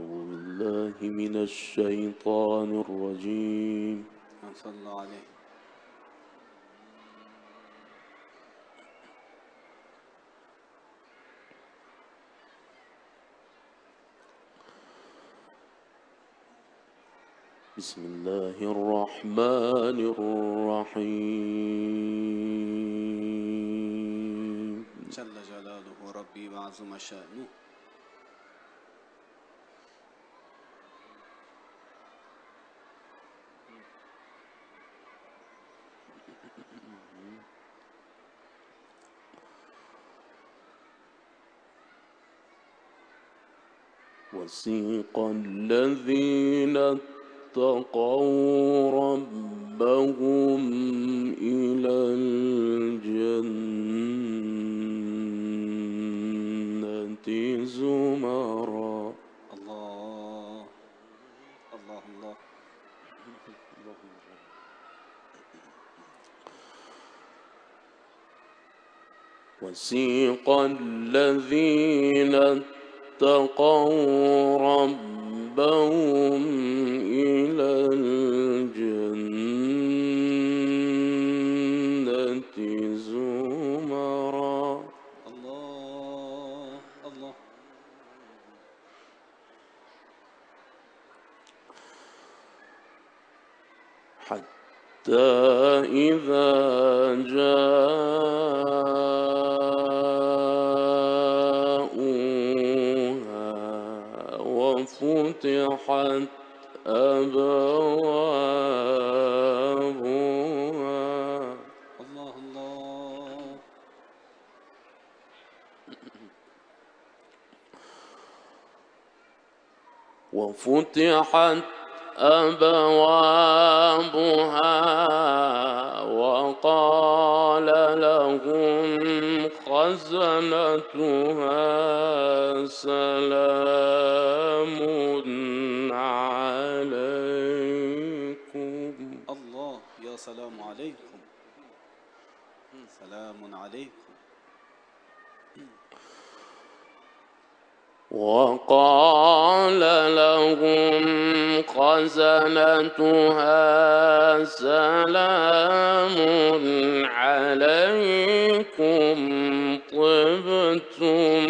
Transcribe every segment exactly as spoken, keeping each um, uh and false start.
أعوذ بالله من الشيطان الرجيم. صلى الله عليه. بسم الله الرحمن الرحيم. جل جلاله ربي وعظم شأنه. وسيق الذين اتقوا ربهم إلى الجنة زمرا. الله الله الله. وسيق الذين اتقوا ربهم إلى الجنة زمرا. الله الله. حتى إذا جاءوها وفتحت أبوابها. الله الله. وفتحت أبوابها وقال لهم خزنتها سلام عليكم. الله يا سلام عليكم. سلام عليكم. وقال لهم خزنتها سلام عليكم طبتم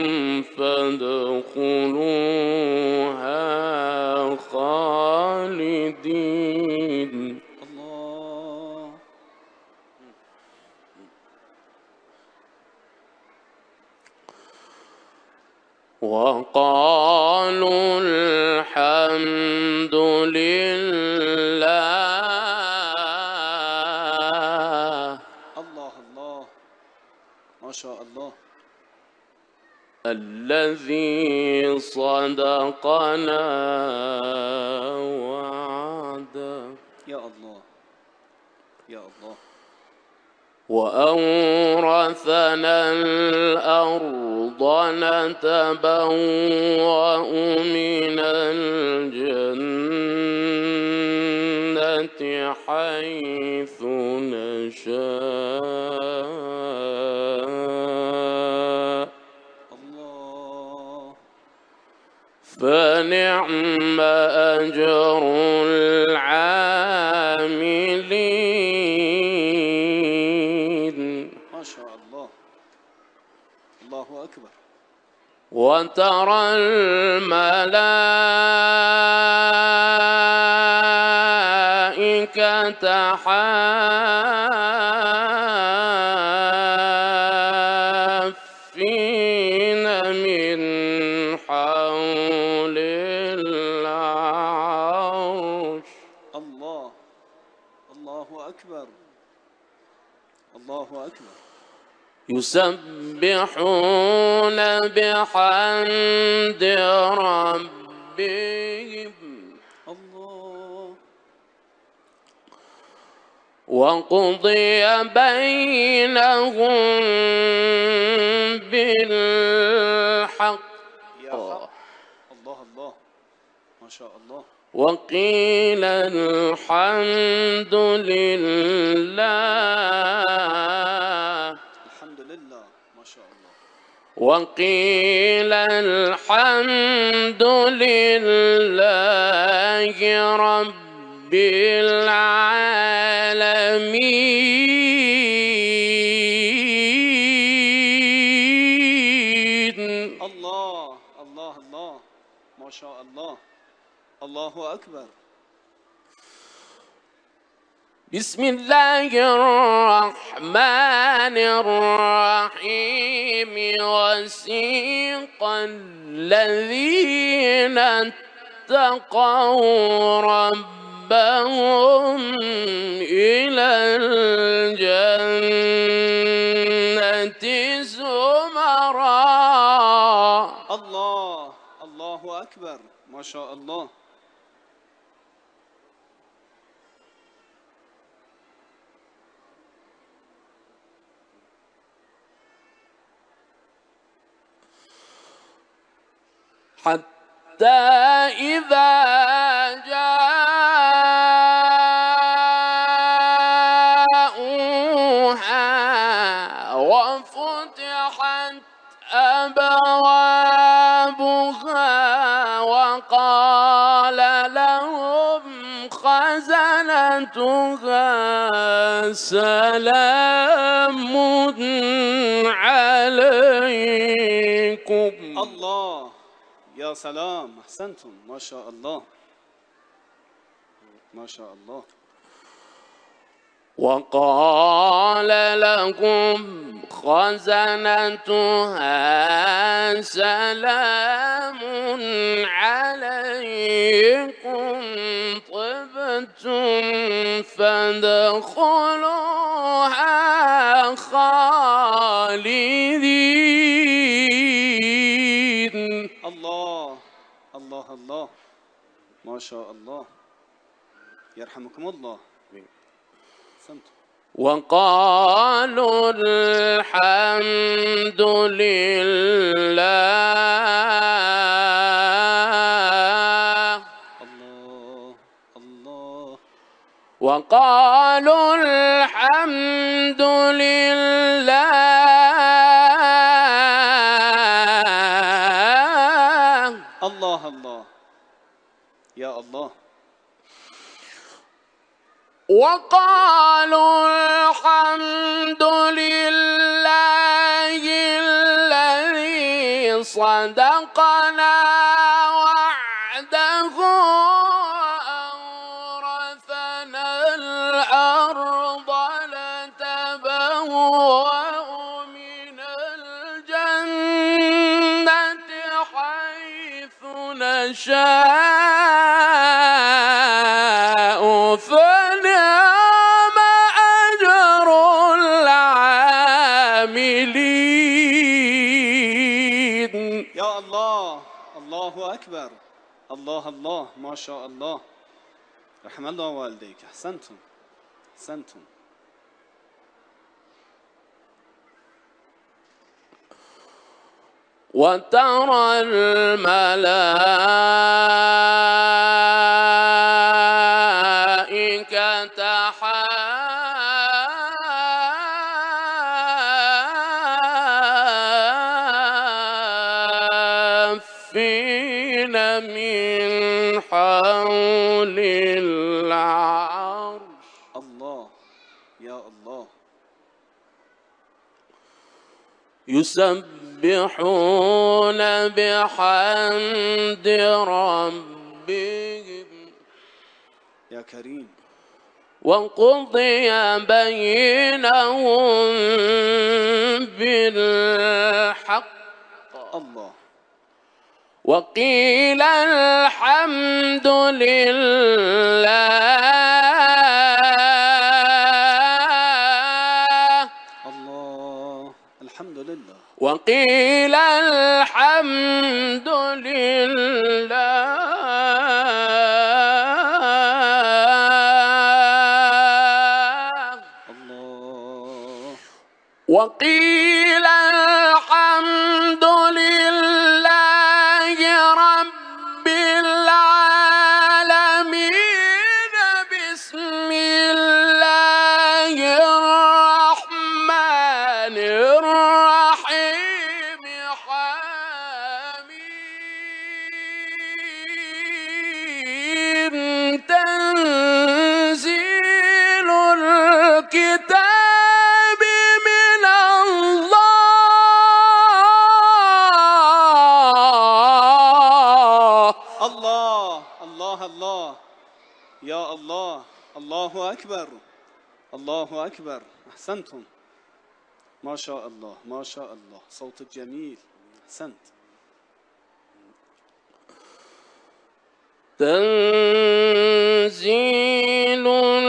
فادخلوها خالدين. الله. وقالوا الحمد لله. الله الله ما شاء الله. الذي صدقنا وعده. يا الله يا الله. وأورثنا الأرض نتبوأ من الجنة حيث نشاء. الله. فنعم أجر العاملين. ما شاء الله. الله أكبر. وترى الملائكة حافين من حول العرش. الله الله أكبر. الله أكبر. يسبحون بحمد ربهم. الله. وقضي بينهم بالحق. يا حق. الله الله ما شاء الله. وقيل الحمد لله. الحمد لله ما شاء الله. وقيل الحمد لله رب العالمين. الله الله الله، ما شاء الله، الله أكبر. بسم الله الرحمن الرحيم. وسيق الذين اتقوا ربهم إلى الجنة زمرا. الله الله أكبر، ما شاء الله. حتى إذا جاءوها وفتحت أبوابها وقال لهم خزنتها سلام عليكم. الله، يا سلام، أحسنتم، ما شاء الله ما شاء الله. وقال لهم خزنتها سلام عليكم طبتم فادخلوها خالدين. الله الله الله، ما شاء الله، يرحمكم الله. أحسنتم. وقالوا الحمد لله. الله الله. وقالوا الحمد لله الله الله، يا الله. وقالوا الحمد لله الذي صدقنا وعده وأورثنا الأرض نتبوأ من الجنة حيث نشاء فنعم أجر العاملين. يا الله، الله أكبر، الله الله، ما شاء الله. رحم الله والديك. أحسنتم أحسنتم. وترى الملائكة حافين من حول العرش. الله، يا الله. يسبحون بحمد ربهم. يا كريم. وقضي بينهم بالحق. الله. وقيل الحمد لله. الله، الحمد لله. وقيل الحمد لله. الله. وقيل الحمد لله رب العالمين. بسم الله الرحمن الرحيم. الله الله الله يا الله الله أكبر الله أكبر أحسنتم ما شاء الله ما شاء الله صوتك جميل أحسنت تنزيل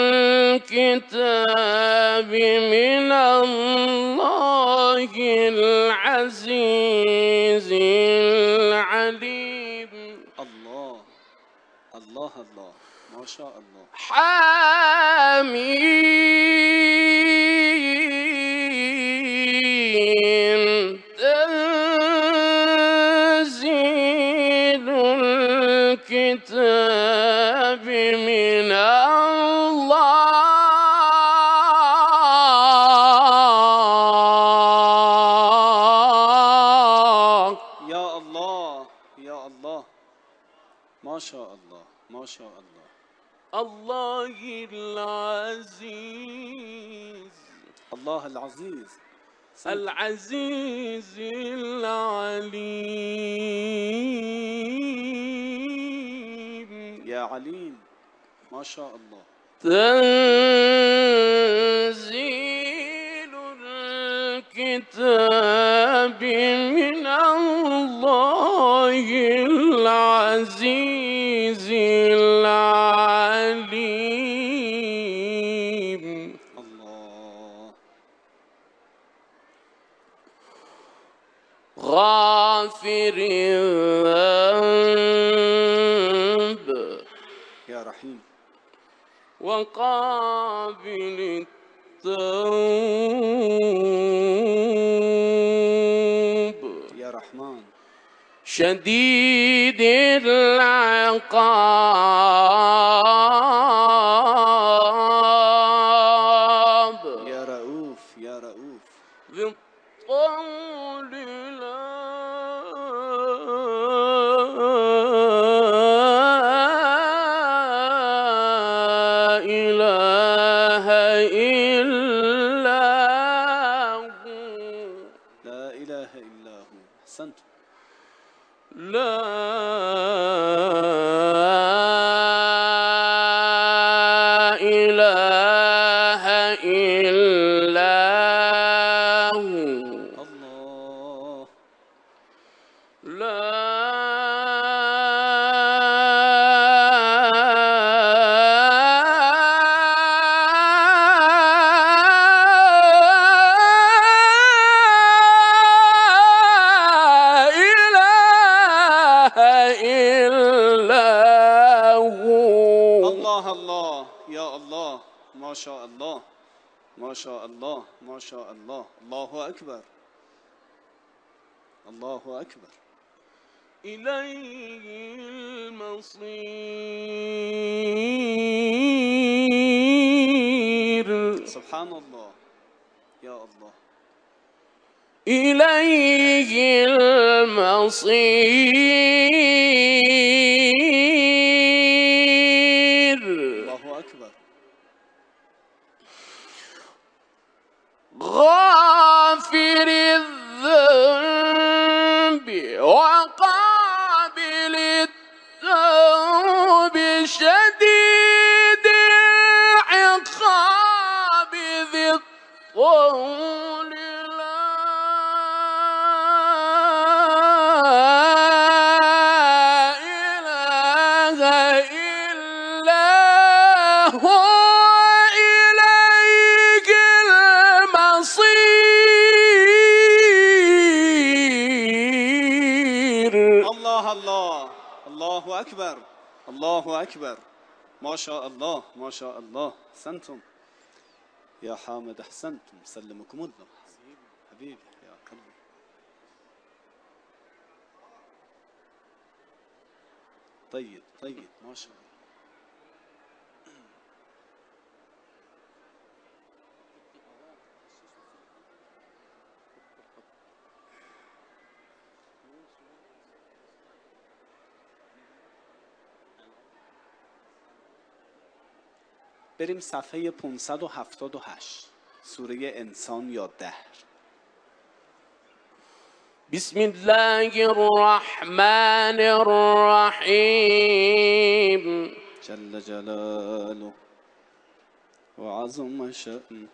الكتاب من الله العزيز العليم الله الله الله ما شاء الله حميم تنزيل الكتاب من الله يا الله يا الله ما شاء الله ما شاء الله الله العزيز الله العزيز العزيز العليم يا عليم ما شاء الله تنزيل الكتاب من الله العزيز العليم الله غافر الذنب يا رحيم وقابل التوب يا رحمن شديد العقاب يا رؤوف يا رؤوف ذي الطول لا إله إلا هو لا إله إلا هو أحسنت لا إله إلا هو الله لا إله إلا هو الله الله يا الله ما شاء الله ما شاء الله ما شاء الله الله أكبر الله أكبر إليه المصير سبحان الله يا الله إليه المصير الله أكبر غافر الذنب وقابل التوب شديد العقاب ذي الطول لا إله إلا هو إليك المصير الله الله الله أكبر الله أكبر ما شاء الله ما شاء الله أحسنتم يا حامد أحسنتم سلمكم الله حبيبي يا قلبي طيب طيب ما شاء الله بریم صفحه پانصد و هفتاد و هشت سوره انسان یا دهر بسم الله الرحمن الرحيم. جل جلاله وعظم شأنه.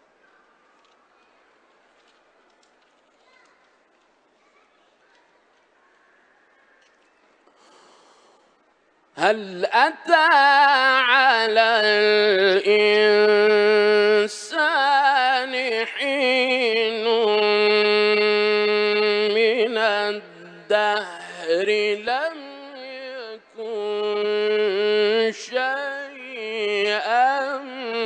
هل أتى على الإنسان حين من الدهر لم يكن شيئا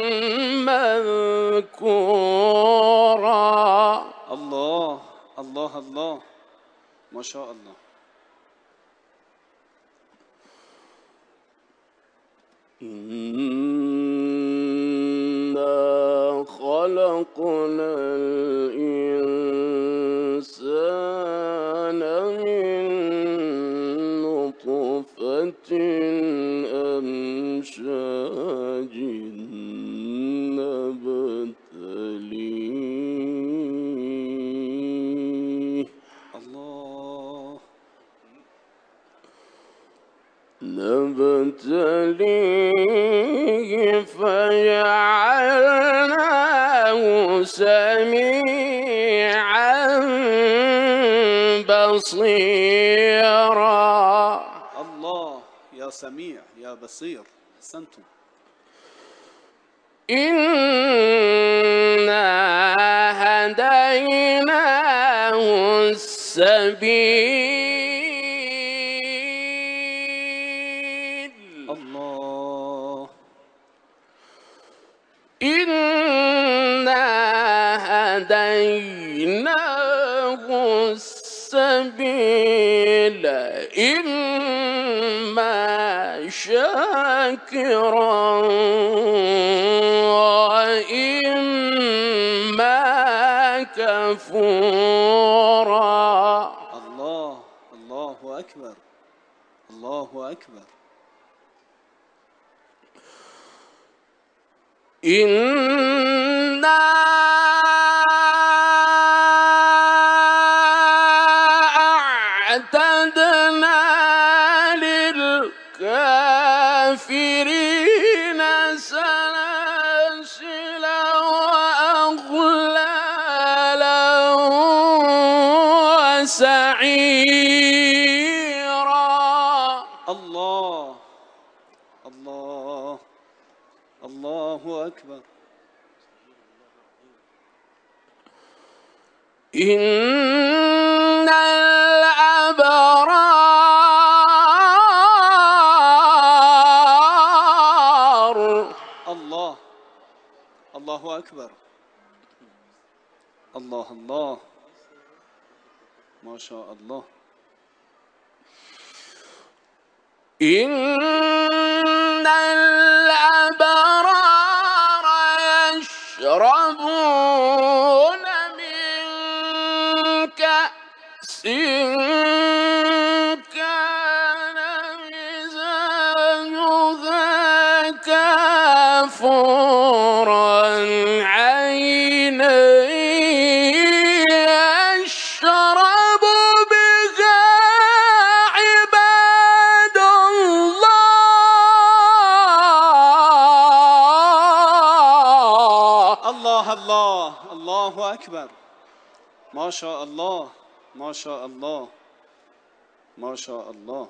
مذكورا. الله الله الله، ما شاء الله. إنا خلقنا الإنسان من نطفة أمشاج نبتليه. الله نبتليه فجعلناه سميعا بصيرا. الله، يا سميع يا بصير، أحسنتم. إنا هديناه السبيل. الله إنا هديناه السبيل إما شاكرا وإما كفورا. الله الله أكبر، الله أكبر. إنا أعتدنا للكافرين سلاسل وأغلالا وسعيرا. الله الله الله أكبر. إن الأبرار. الله الله أكبر. الله الله، ما شاء الله. إن الأبرار يشربون من كأس كان مزاجها كافورا عينا يشرب بها عباد الله. الله الله الله أكبر. ما شاء الله ما شاء الله ما شاء الله.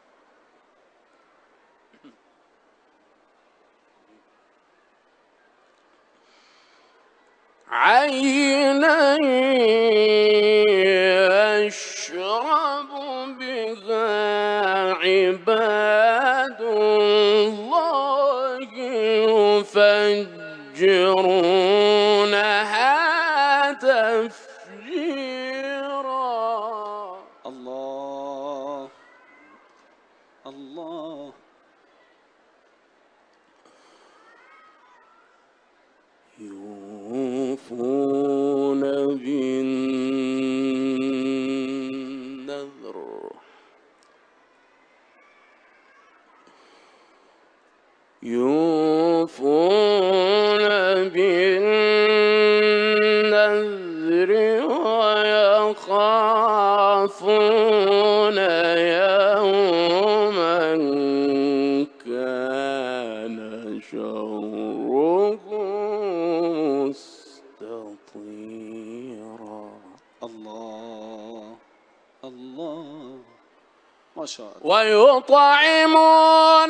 عينا يشرب بها عباد الله يفجرونها تفجيرا. الله الله يوفون بالنذر يوفون بالنذر ويخافون ما شاء الله. ويطعمون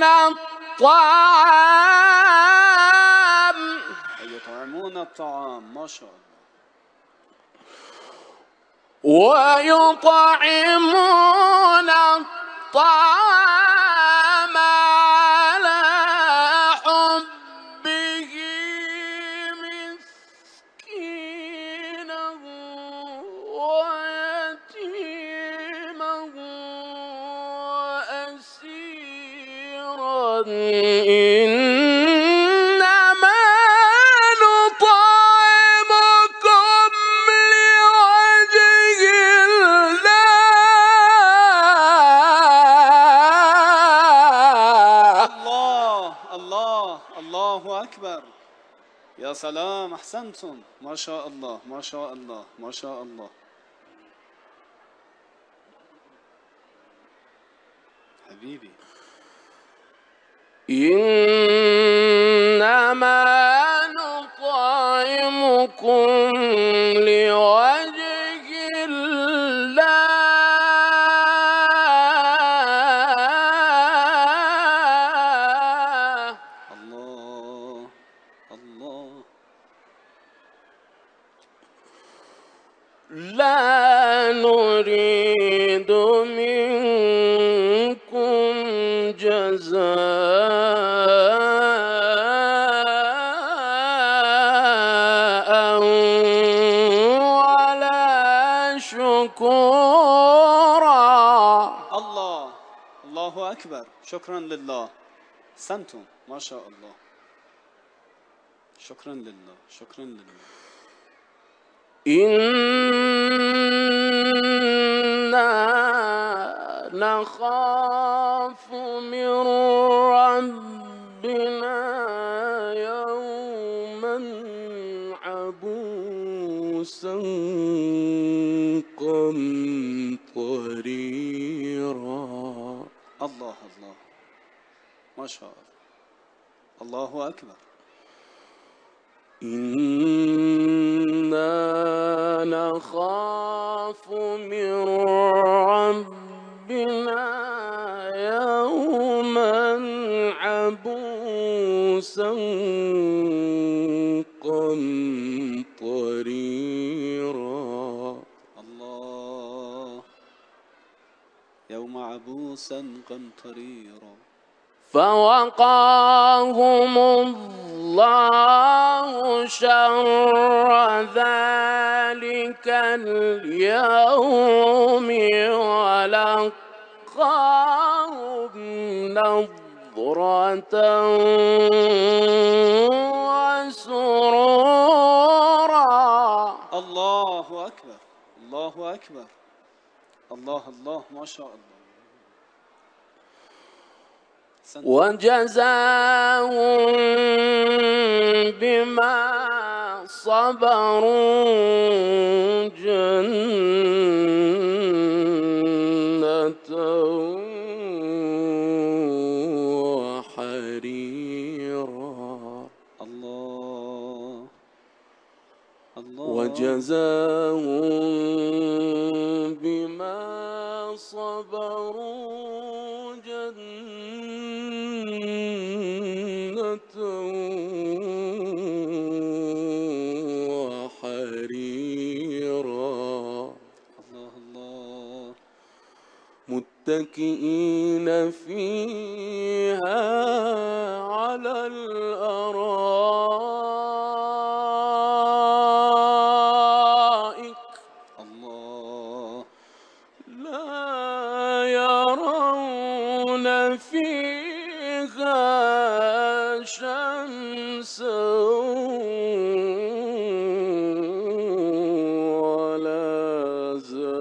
الطعام ويطعمون الطعام ما شاء الله. ويطعمون الطعام على حبه مسكينا ويتيما وأسيرا إنما نطعمكم لوجه الله. الله الله الله أكبر. يا سلام، أحسنتم ما شاء الله ما شاء الله ما شاء الله. حبيبي. إنما نطعمكم لوجه الله. الله الله. لا نريد منكم جزاء ولا شكورا. الله الله أكبر. شكرا لله. أحسنتم ما شاء الله. شكرا لله شكرا لله. إنا نخاف من ربنا يوما عبوسا قمطريرا. الله الله ما شاء الله. الله أكبر. إنا نخاف من ربنا يوما عبوسا قمطريرا. الله. يوم عبوسا قمطريرا. فوقاهم الله شر ذلك اليوم ولقاهم نضرة وسرورا. الله أكبر الله أكبر. الله الله ما شاء الله. وجزاهم بما صبروا جنة وحريرا. الله الله. وجزاهم بما صبروا جنة وحريرا. الله الله. متكئين فيها على الأرائك. الله. لا يرون فيها شمسا ولا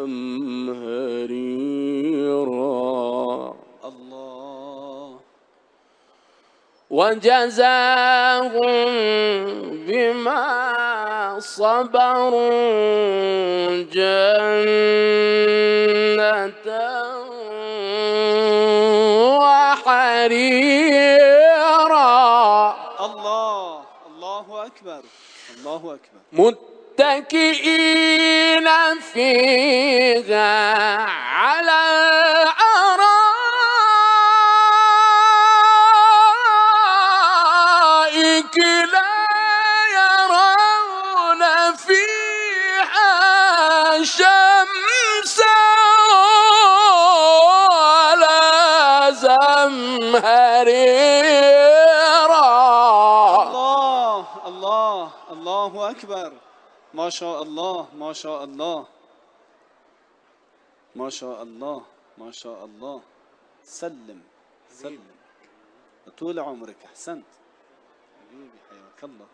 زمهريرا. الله. وجزاهم بما صبروا جنة وحريرا. الله الله أكبر الله أكبر. متكئين فيها على الأرائك زمهريرا. الله الله الله أكبر. ما شاء الله ما شاء الله ما شاء الله ما شاء الله. سلم سلم طول عمرك. أحسنت حبيبي حياك الله.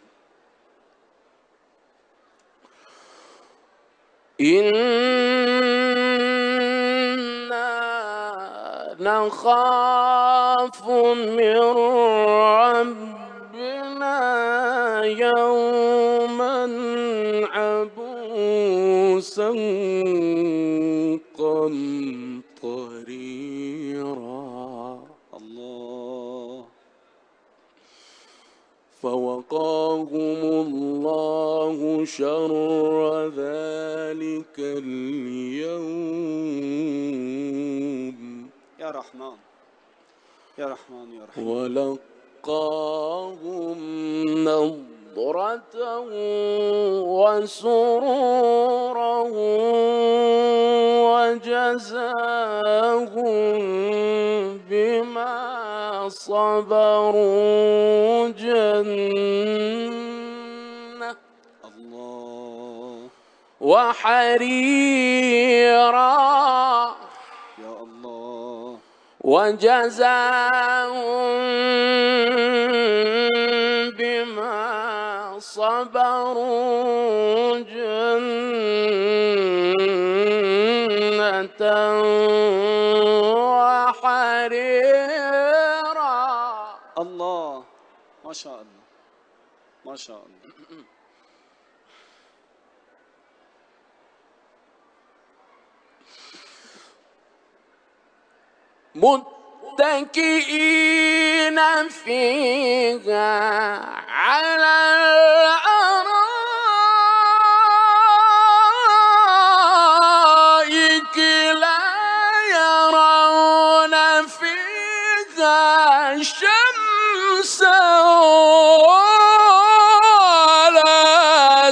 إنا نخاف من ربنا يوما عبوسا قمطريرا. الله. فوقاهم الله شر ذلك اليوم. يا رحمن يا رحمن يا رحمن. ولقاهم نضرة وسرورا وجزاهم بما صبروا جنة الله. وحريرا. يا الله. وجزاهم بما صبروا جنة وحريرا. الله. ما شاء الله ما شاء الله. متكئين فيها على الأرائك لا يرون فيها شمسا ولا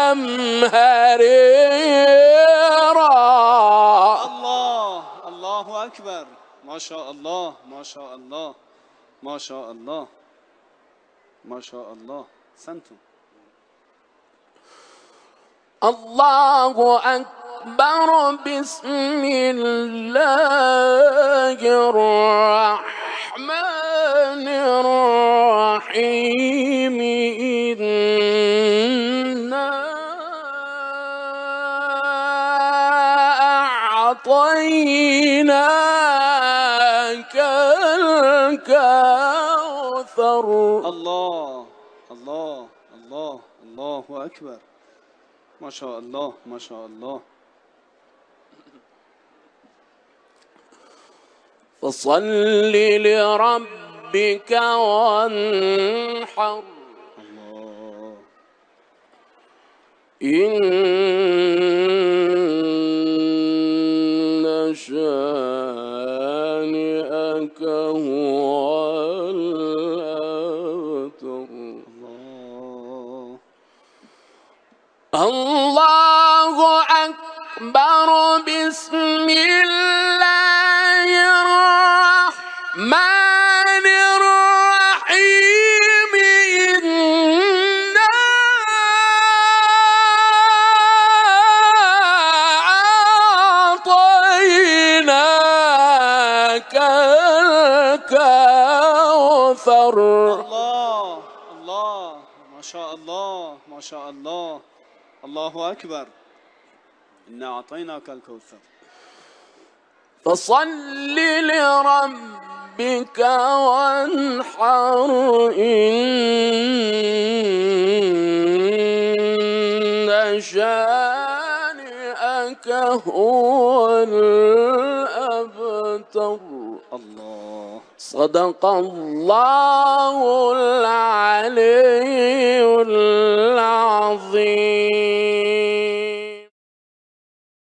زمهريرا. الله الله أكبر. ما شاء الله ما شاء الله ما شاء الله ما شاء الله. سنتم. الله أكبر. بسم الله الرحمن الرحيم. إنا أعطيناك الكوثر. الله الله الله الله أكبر. ما شاء الله ما شاء الله. فصل لربك وانحر. الله. إن شانئك هو الأبتر. الله. الله أكبر. بسم الله الرحمن الرحيم. إنا أعطيناك الكوثر. الله الله. ما شاء الله ما شاء الله. الله أكبر. إنا أعطيناك الكوثر. فصل لربك وانحر. إن شانئك هو الأبتر. الله. صدق الله العلي